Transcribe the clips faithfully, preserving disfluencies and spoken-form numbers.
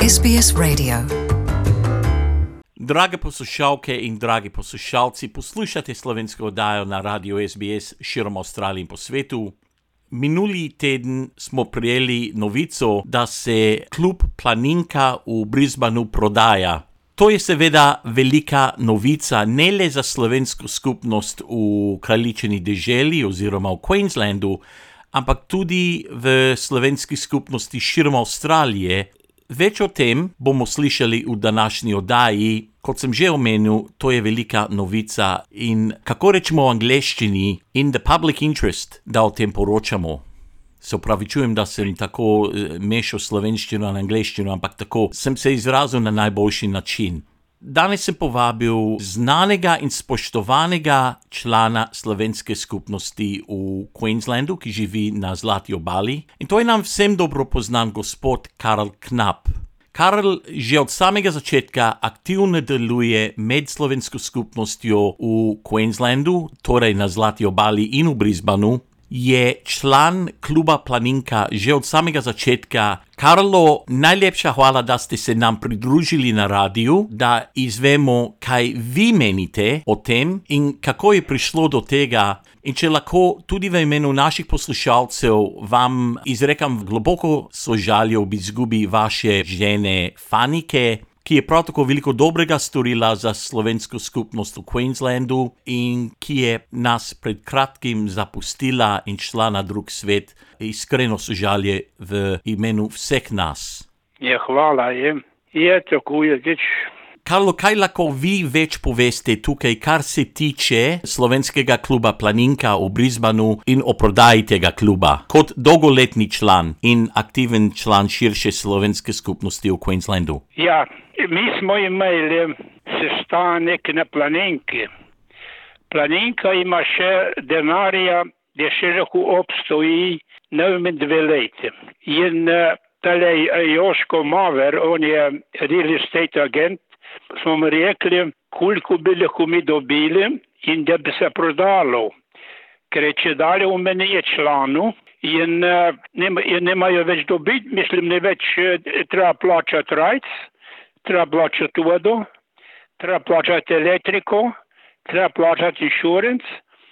S B S Radio. Drage poslušalke in dragi poslušalci, poslušate slovensko oddajo na radiju S B S širom Avstralije in po svetu. Minuli teden smo prijeli novico, da se klub Planinka v Brisbaneu prodaja. To je seveda velika novica ne le za slovensko skupnost v Kraljičini deželi oziroma v Queenslandu, ampak tudi v slovenski skupnosti širom Avstralije. Več o tem bomo slišali v današnji oddaji. Kot sem že omenil, to je velika novica in kako rečemo v angleščini, in the public interest, da o tem poročamo. Se opravičujem, da sem tako mešal slovenščino in angleščino, ampak tako sem se izrazil na najboljši način. Danes sem povabil znanega in spoštovanega člana slovenske skupnosti v Queenslandu, ki živi na Zlati obali. In to je nam vsem dobro poznan gospod Karl Knap. Karl že od samega začetka aktivno deluje med slovensko skupnostjo v Queenslandu, torej na Zlati obali in v Brisbaneu. Je član kluba Planinka že od samega začetka. Karlo, najlepša hvala, da ste se nam pridružili na radiju, da izvemo, kaj vi menite o tem in kako je prišlo do tega. In če lahko tudi v imenu naših poslušalcev vam izrekam globoko sožalje ob izgubi vaše žene Fanike, ki je prav tako veliko dobrega storila za slovensko skupnost v Queenslandu in ki je nas pred kratkim zapustila in šla na drug svet. Iskreno sožalje v imenu vseh nas. Ja, hvala. Je, je tako je. Geč. Karlo, kaj lahko vi več poveste tukaj, kar se tiče slovenskega kluba Planinka v Brisbaneu in o prodaji tega kluba, kot dolgoletni član in aktiven član širše slovenske skupnosti v Queenslandu? Ja, mi smo imeli sestanek na Planinki. Planinka ima še denarja, da še lahko obstoji najmanj dve leti. In tale Joško Maver, on je real estate agent, smo mu rekli, koliko bi lahko mi dobili in da bi se prodalo. Ker je če dalje v meni je članu in nemajo več dobiti, mislim, ne več treba plačati rajc, treba plačati vodo, treba plačati elektriko, treba plačati insurance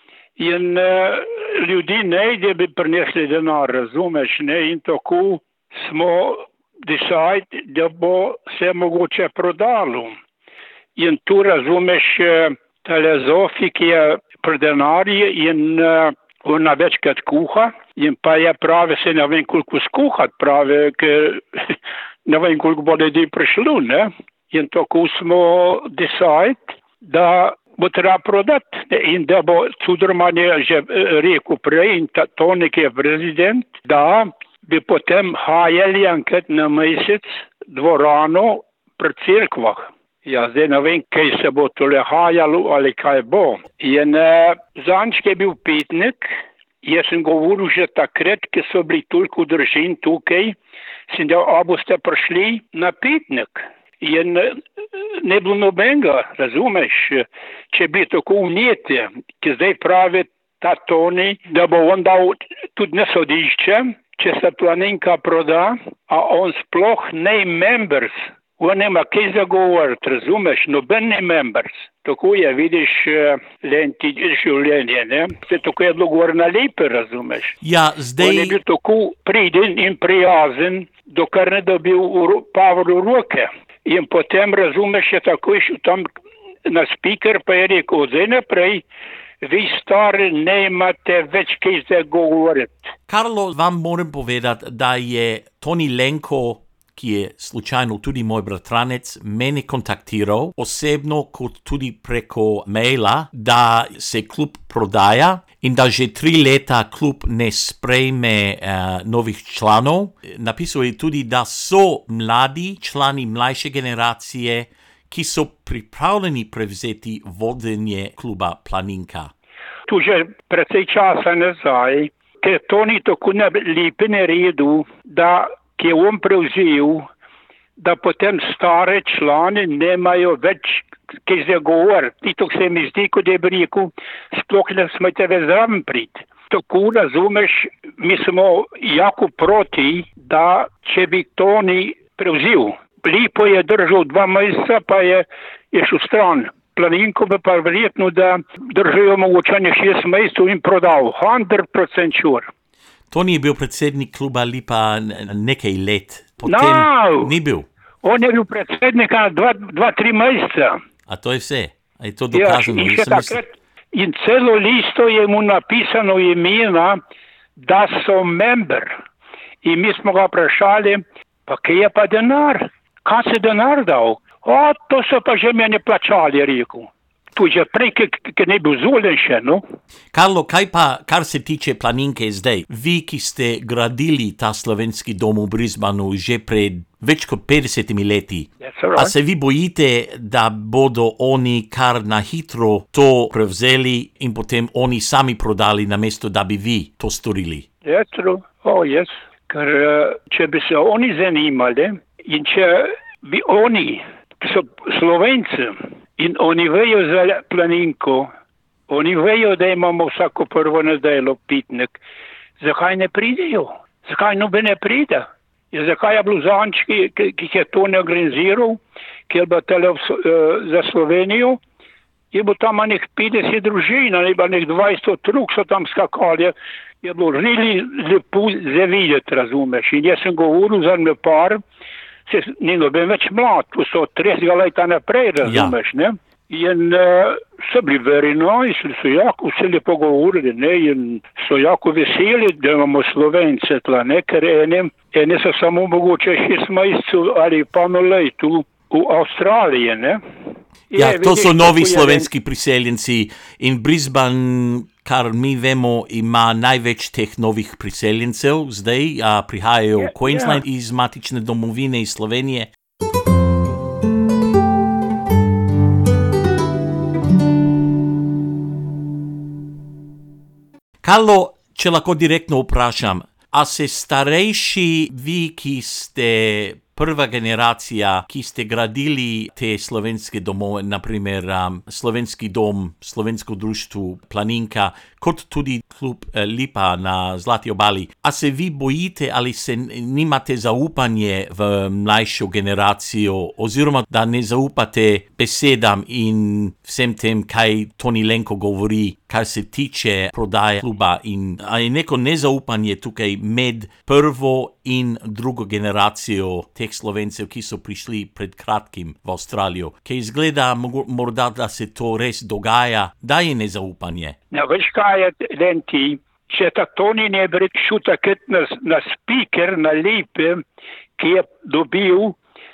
in uh, ljudi ne, da bi prinesli denar, razumeš, ne, in tako smo decide, da bo se mogoče prodalo. In tu razumeš tale Zofi, ki je pri denarju in uh, ona večkrat kuha in pa je pravi, se ne vem koliko skuhat, pravi, ker ne vem koliko bo ljudi prišlo, ne. In tako smo decide, da bo treba prodati. In da bo Cuderman je že rekel prej in ta, to nekje prezident, da bi potem hajali enkrat na mesec dvorano pri cerkvah. Ja, zdaj ne vem, kaj se bo tole hajalo ali kaj bo. In uh, zanjč je bil petnik, jaz sem govoril že takrat, ki so bili toliko držin tukaj, sem da, a boste prišli na petnik. In uh, ne bilo nobenega, razumeš, če bi tako vnijeti, ki zdaj pravi ta Toni, da bo on dal tudi na sodišče, če se Planinka proda, a on sploh ne members, on nema kaj zagovoriti, razumeš, noben ne members. Tako je, vidiš, lenti življenje, ne? Se tako je bilo govor na lepe, razumeš. Ja, zdaj... On je bil tako priden in prijazen, dokar ne dobil Pavel v roke. In potem, razumeš, je tako išel tam na speaker, pa je rekel, zdaj naprej, vi stari ne imate več kaj zagovoriti. Karlo, vam moram povedati, da je Toni Lenko, ki je slučajno tudi moj bratranec, mene kontaktiral osebno kot tudi preko maila, da se klub prodaja in da že tri leta klub ne sprejme uh, novih članov. Napisal je tudi, da so mladi člani mlajše generacije, ki so pripravljeni prevzeti vodenje kluba Planinka. Tu že precej časa nazaj, ker to ni tako lepe naredil, da ki je on prevzel, da potem stare člani nemajo več kaj zagovoriti. To se mi zdi, kot je bi rekel, sploh ne smete več zraven priti. Tako razumeš, mi smo jako proti, da če bi Toni prevzel. Lipo je držal dva meseca, pa je, je šel stran. Planinko bi pa verjetno, da držajo mogoče ne šest mesecev in prodal. sto procent sure. To ni bil predsednik kluba Lipa nekaj let. Potem No. ni bil. On je bil predsednik na dva, dva, tri meseca. A to je vse. A je to dokazano? Ja, in, Jaz še sem mislil- takrat, in celo listo je mu napisano imena, da so member. In mi smo ga vprašali, pa kje je pa denar? Kaj se denar dal? O, to so pa že meni plačali, je rekel. Tu že prej, ki ne bil zvoljen še, no. Karlo, kaj pa, kar se tiče Planinke zdaj? Vi, ki ste gradili ta slovenski dom v Brisbaneu že pred več kot petdesetimi leti, That's all right. a se vi bojite, da bodo oni kar na hitro to prevzeli in potem oni sami prodali, namesto da bi vi to storili? Je true. Oh, yes. Ker eh, če bi se oni zanimali in če bi oni, ki so Slovenci in oni vejo za Planinko, oni vejo, da imamo vsako prvo nedeljo pitnik, zakaj ne pridejo? Zakaj noben ne pride? Ja, zakaj je bil zanč, ki, ki, ki je to ne organiziral, ki je bil tele v, uh, za Slovenijo, je bilo tam nek petdeset družin, ali pa nek dvajset otrok so tam skakali. Je bilo really lepo za videti, razumeš. In jaz sem govoril za me par, se ni noben več mlad, to so trideset leta naprej, razumeš, ja. Ne? In uh, so bili very nice, so jako vse lepo govorili, ne, in so jako veseli, da imamo Slovence tla, ne, ker ene, ene so samo mogoče šest mesecev ali pa nolej tu v Avstraliji, ne. Ja, Je, to vidiš, so novi kako je slovenski priseljenci in Brisbane, kar mi vemo, ima največ teh novih priseljencev zdaj, a prihajajo Ja, v Queensland ja. iz matične domovine, iz Slovenije. Karlo, če lahko direktno vprašam, a se starejši vi, ki ste prva generacija, ki ste gradili te slovenske domove, naprimer um, slovenski dom, slovensko društvo Planinka, kot tudi klub eh, Lipa na Zlati obali, a se vi bojite ali se n- nimate zaupanje v mlajšo generacijo, oziroma da ne zaupate besedam in vsem tem, kaj Toni Lenko govori, kar se tiče prodaje kluba, in a je neko nezaupanje tukaj med prvo in drugo generacijo teh Slovencev, ki so prišli pred kratkim v Avstralijo, ki izgleda mogo- morda, da se to res dogaja, da je nezaupanje. Ja, veš kaj je, Lenti, če ta Toni ne bi šel takrat na, na speaker, na Lipe, ki je dobil,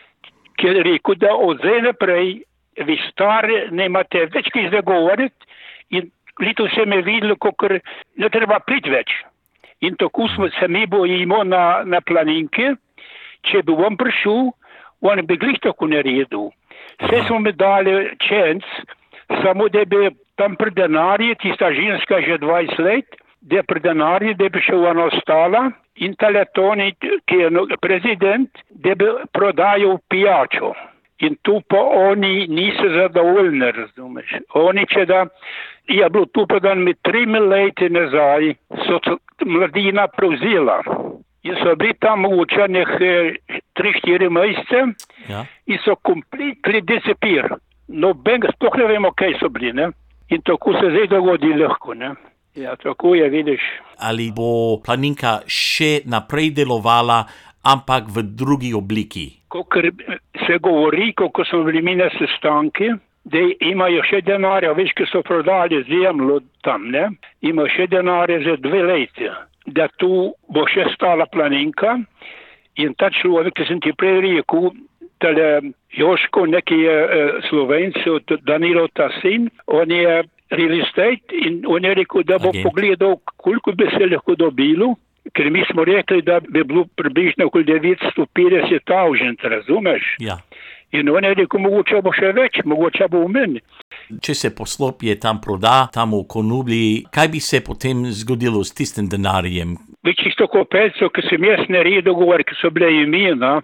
ki je rekel, da od zdaj naprej vi stari nemate več kaj zagovoriti in leto se me videlo, kakor ne treba priti več. In tako smo se mi bojimo na, na Planinke, če bi on prišel, on bi glih tako naredil. Vse smo mi dali čens, samo da bi tam pri denarju, tista ženska že dvajset let, da pri denarju, da bi še ona ostala in tale Toni, ki je no- prezident, da bi prodajal pijačo. In tu pa oni niso zadovoljni, razumeš. Oni, če da je bilo tu pa dan med tremi leti nazaj, so to mladina prevzela. In so bili tam mogoče nek tri štiri mesece Ja? in so completely disappear. Noben, sploh ne vemo, kaj so bili, ne. In tako se zdaj dogodi lahko, ne. Ja, tako je, vidiš. Ali bo Planinka še naprej delovala, ampak v drugi obliki? Kakor se govori, kako smo bili mi na sestanki, da imajo še denarja, veš, ki so prodali zemljo tam, ne, imajo še denarja za dve leti, da tu bo še stala Planinka in ta človek, ki sem ti prej rekel, tale Joško, neki je eh, Slovenc, od Danilo ta sin, on je real estate in on je rekel, da bo Agent. pogledal, koliko bi se lahko dobilo, ker mi smo rekli, da bi bilo približno okoli devetsto petdeset tisoč, razumeš? Ja. In on je rekel, mogoče bo še več, mogoče bo v meni. Če se poslopje tam proda, tam v Konubli, kaj bi se potem zgodilo s tistim denarjem? Več isto kopelcev, ki sem jaz naredil, govor, ki so bile imena,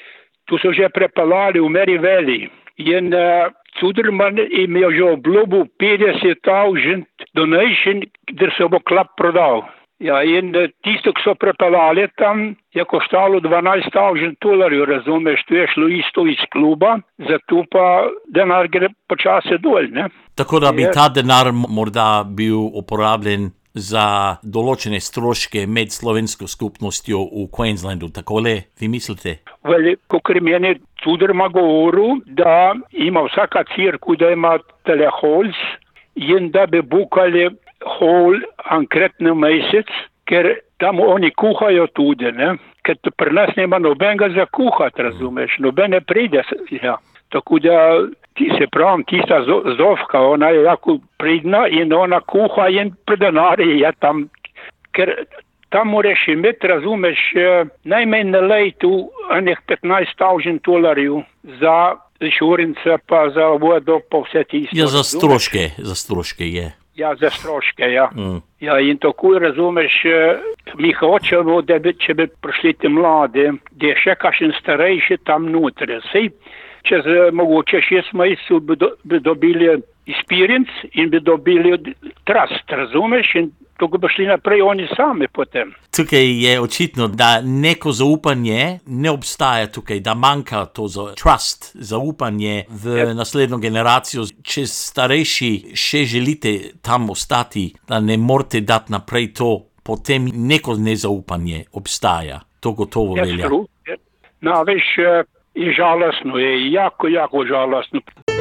tu so že prepalali v Meri Valley. In uh, Cuderman jim je že obljubil petdeset tisoč donation, da se bo klub prodal. Ja, in tisto, ki so prepeljali tam, je koštalo dvanajst tisoč dolarjev, razumeš, tu je šlo isto iz kluba, zato pa denar gre počasi dol, ne. Tako da bi ta denar morda bil uporabljen za določene stroške med slovensko skupnostjo v Queenslandu, takole vi mislite? Veli, kakor meni Cuderma govoril, da ima vsaka cirku, da ima telehols in da bi bukali hol enkrat na mesec, ker tam oni kuhajo tudi, ne, ker pri nas nema nobenega za kuhati, razumeš, nobene pride, ja. Tako da, ti se pravim, tista Zofka, ona je jako pridna in ona kuha in pri denarju je tam, ker tam moraš imeti, razumeš, najmanj na letu enih petnajst tisoč dolarjev za inšurance pa za vodo pa vse tisto. Ja, za stroške, za stroške je. Ja, za stroške, ja. Mm. Ja, in tako razumeš, mi hočemo, da bi, če bi prišli ti mladi, da je še kakšen starejši tam notri. Sej, čez mogoče šest mesecev bi, do, bi dobili experience in bi dobili trust, razumeš, in tako bi šli naprej oni sami potem. Tukaj je očitno, da neko zaupanje ne obstaja tukaj, da manjka to za trust, zaupanje v Yep. naslednjo generacijo. Če starejši še želite tam ostati, da ne morate dati naprej to, potem neko nezaupanje obstaja. To gotovo Ja, velja. stru- ja. No, veš, je žalostno, je jako, jako žalostno.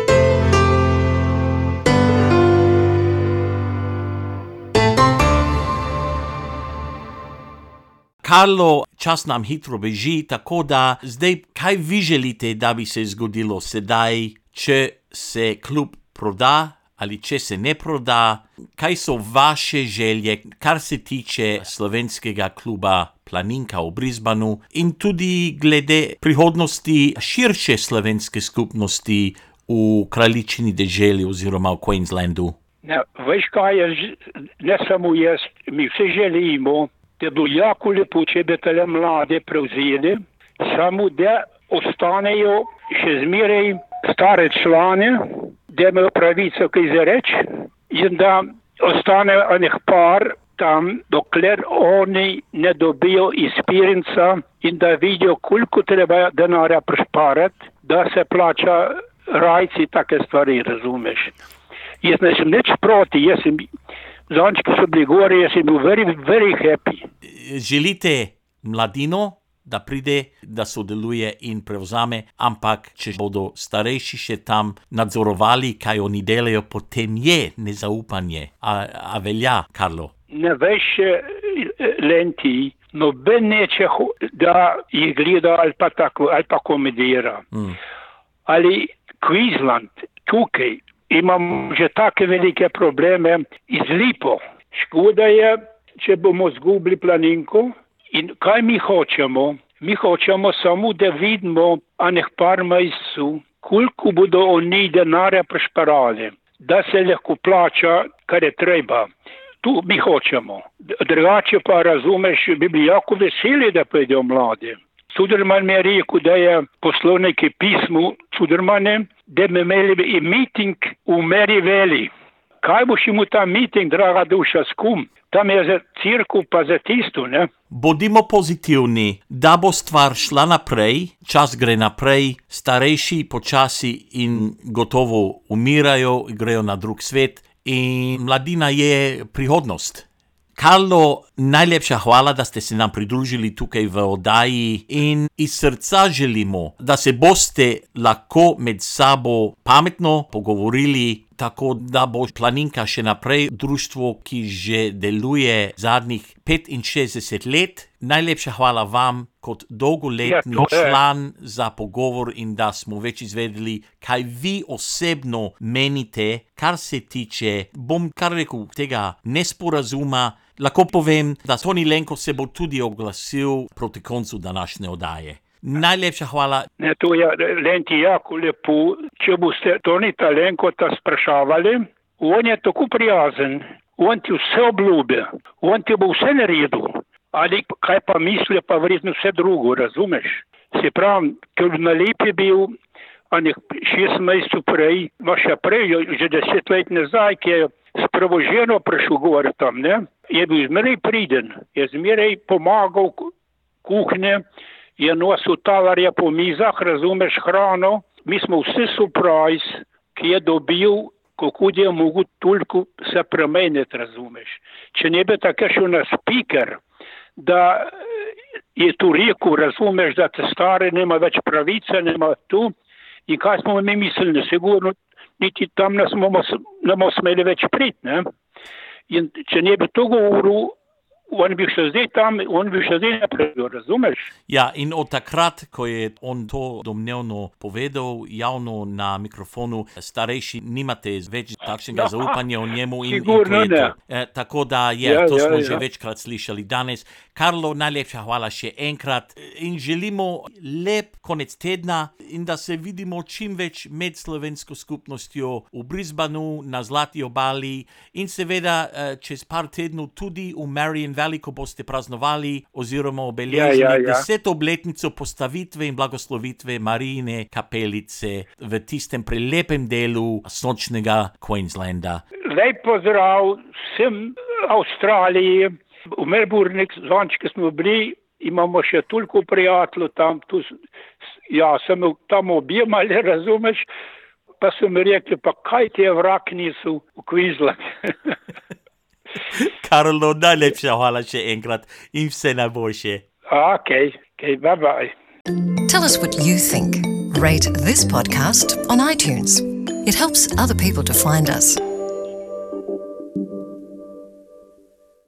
Karlo, čas nam hitro beži, tako da zdaj, kaj vi želite, da bi se zgodilo sedaj, če se klub proda ali če se ne proda? Kaj so vaše želje, kar se tiče slovenskega kluba Planinka v Brisbaneu in tudi glede prihodnosti širše slovenske skupnosti v Kraljičini deželi oziroma v Queenslandu? Ne, veš kaj je, ž- ne samo jaz, mi vsi želimo, da bi jako lepo, če bi tale mlade prevzeli, samo da ostanejo še zmeraj stare člane, da imajo pravico kaj za reči in da ostane enih par tam, dokler oni ne dobijo izpirinca in da vidijo, koliko treba denarja prišparati, da se plača rajci take stvari, razumeš. Jaz ne sem nič proti, jaz sem, zadnjič, ko so bili gori, jaz sem bil very, very happy. Želite mladino, da pride, da sodeluje in prevzame, ampak če bodo starejši še tam nadzorovali, kaj oni delajo, potem je nezaupanje. A, a velja, Karlo? Ne veš, Lenti, noben neče, ho- da jih gleda ali pa tako, ali pa komedira. Mm. Ali Queensland, tukaj, imam že take velike probleme iz Lipo. Škoda je, če bomo zgubili Planinko. In kaj mi hočemo? Mi hočemo samo, da vidimo enih par mesecev, koliko bodo oni denarja prišparali, da se lahko plača, kar je treba. Tu mi hočemo. Drugače pa razumeš, bi bili jako veseli, da pojdejo mladi. Cuderman mi je rekel, da je poslal neki pismo Cudermane, da bi imeli meeting v Mary Valley. Kaj boš imel ta meeting, draga duša, s kom? Tam je za cirku pa za tisto, ne? Bodimo pozitivni, da bo stvar šla naprej, čas gre naprej, starejši počasi in gotovo umirajo, grejo na drug svet in mladina je prihodnost. Karlo, najlepša hvala, da ste se nam pridružili tukaj v oddaji in iz srca želimo, da se boste lahko med sabo pametno pogovorili, tako da bo Planinka še naprej društvo, ki že deluje zadnjih petinšestdeset let. Najlepša hvala vam kot dolgoletni Ja, to je. član za pogovor in da smo več izvedeli, kaj vi osebno menite, kar se tiče, bom kar rekel, tega nesporazuma. Lahko povem, da Toni Lenko se bo tudi oglasil proti koncu današnje oddaje. Najlepša hvala. Ne, to je, Lenti, jako lepo. Če boste Toni Talenkota sprašavali, on je tako prijazen, on ti vse obljubi, on ti bo vse naredil. Ali kaj pa misli, pa verjetno vse drugo, razumeš? Se pravi, ker na Lipi bil, a nek šest mesecev prej, ma še prej, že deset let nazaj, ki je sprovoženo prišel gor tam, ne. Je bil zmeraj priden, je zmeraj pomagal kuhnje, je nosil talarja po mizah, razumeš, hrano. Mi smo vsi surprise, ki je dobil, kako je mogel toliko se premeniti, razumeš. Če ne bi tako šel na speaker, da je tu rekel, razumeš, da te stari nema več pravice, nema tu. In kaj smo mi mislili, sigurno, niti tam ne smo, ne smo smeli več priti, ne. In če ne bi to govoril, on bi še zdaj tam, on bi še zdaj napredil, razumeš? Ja, in od takrat, ko je on to domnevno povedal javno na mikrofonu, starejši nimate več takšnega zaupanja o njemu in, in to je to. E, tako da je, ja, to ja, smo ja. že večkrat slišali danes. Karlo, najlepša hvala še enkrat in želimo lep konec tedna in da se vidimo čim več med slovensko skupnostjo v Brisbaneu, na Zlati obali in seveda čez par tednov tudi v Marion Valley, ko boste praznovali oziroma obeležili ja, ja, ja. deseto obletnico postavitve in blagoslovitve Marijine kapelice v tistem prelepem delu sončnega Queenslanda. Lep pozdrav vsem Avstraliji. V Melbourne, zvončke smo bili, imamo še toliko prijateljev tam, tu, ja, sem tam objemali, razumeš, pa so mi rekli, pa kaj ti je vrak niso v Queensland. Karlo, najlepša hvala še enkrat in vse najboljše. Okay, okay, bye bye. Tell us what you think. Rate this podcast on iTunes. It helps other people to find us.